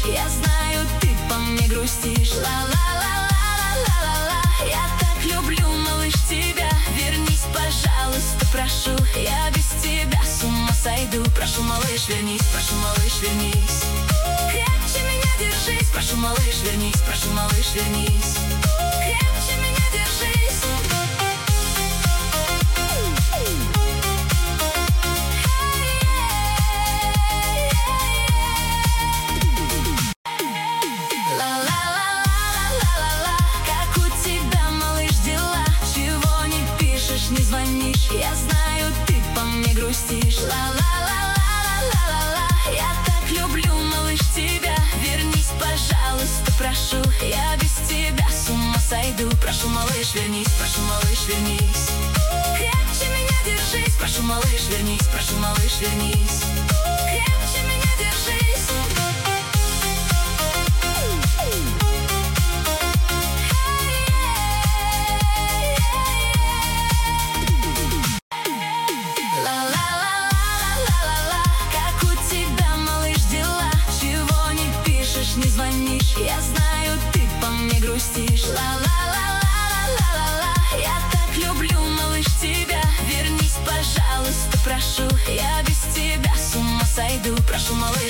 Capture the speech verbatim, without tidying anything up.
Я знаю, ты по мне грустишь. Ла-ла-ла-ла-ла-ла-ла. Я так люблю, малыш, тебя. Вернись, пожалуйста, прошу. Я без тебя с ума сойду. Прошу, малыш, вернись, прошу, малыш, вернись. Крепче меня держись. Прошу, малыш, вернись, прошу, малыш, вернись. Крепче меня держись. Не звонишь, я знаю, ты по мне грустишь. Ла-ла-ла-ла-ла-ла-ла. Я так люблю, малыш, тебя. Вернись, пожалуйста, прошу. Я без тебя с ума сойду. Прошу, малыш, вернись, прошу, малыш, вернись. Крепче меня держись. Прошу, малыш, вернись, прошу, малыш, вернись. Крепче меня держись. Не звонишь, я знаю, ты по мне грустишь. Ла-ла-ла-ла-ла-ла-ла. Я так люблю, малыш, тебя. Вернись, пожалуйста, прошу. Я без тебя с ума сойду. Прошу, малыш.